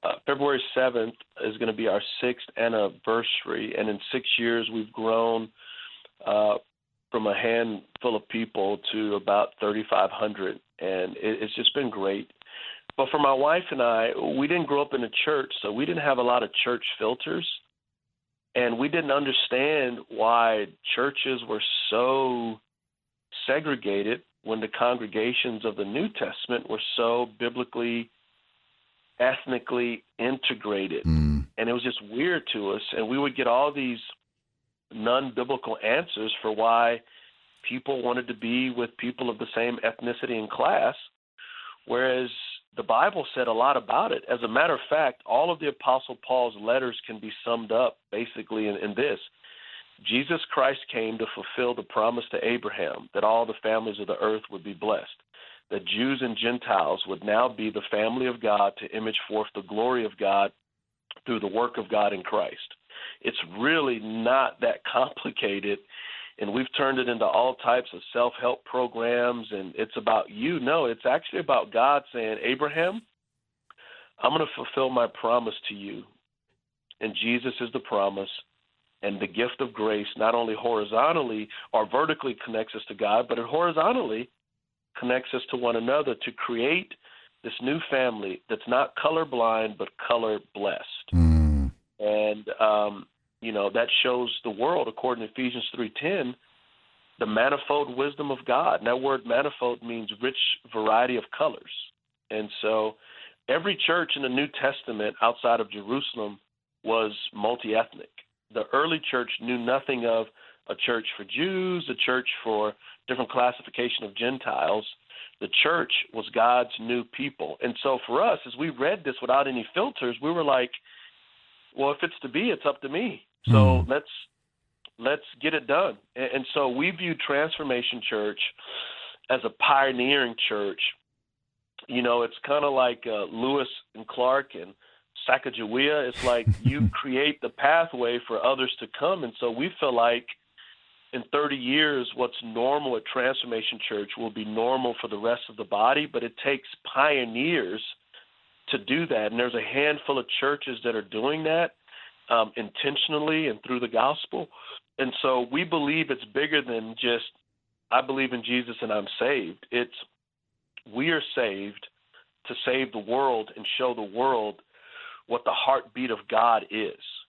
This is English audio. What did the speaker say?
February 7th is going to be our 6th anniversary, and in 6 years we've grown from a handful of people to about 3,500, and it's just been great. But for my wife and I, we didn't grow up in a church, so we didn't have a lot of church filters, and we didn't understand why churches were so segregated when the congregations of the New Testament were so biblically, ethnically integrated. And it was just weird to us, and we would get all these non-biblical answers for why people wanted to be with people of the same ethnicity and class, whereas the Bible said a lot about it. As a matter of fact, all of the Apostle Paul's letters can be summed up basically in this. Jesus Christ came to fulfill the promise to Abraham that all the families of the earth would be blessed, that Jews and Gentiles would now be the family of God to image forth the glory of God through the work of God in Christ. It's really not that complicated, and we've turned it into all types of self-help programs, and it's about you. No, it's actually about God saying, Abraham, I'm going to fulfill my promise to you, and Jesus is the promise, and the gift of grace not only horizontally or vertically connects us to God, but it horizontally connects us to one another to create this new family that's not colorblind but color blessed. And, that shows the world, according to Ephesians 3:10, the manifold wisdom of God. And that word manifold means rich variety of colors. And so every church in the New Testament outside of Jerusalem was multi-ethnic. The early church knew nothing of a church for Jews, a church for different classification of Gentiles. The church was God's new people. And so for us, as we read this without any filters, we were like, well, if it's to be, it's up to me. So let's get it done. And so we view Transformation Church as a pioneering church. It's kind of like Lewis and Clark and Sacagawea. It's like you create the pathway for others to come. And so we feel like in 30 years, what's normal at Transformation Church will be normal for the rest of the body, but it takes pioneers to do that. And there's a handful of churches that are doing that intentionally and through the gospel. And so we believe it's bigger than just, I believe in Jesus and I'm saved. It's we are saved to save the world and show the world what the heartbeat of God is.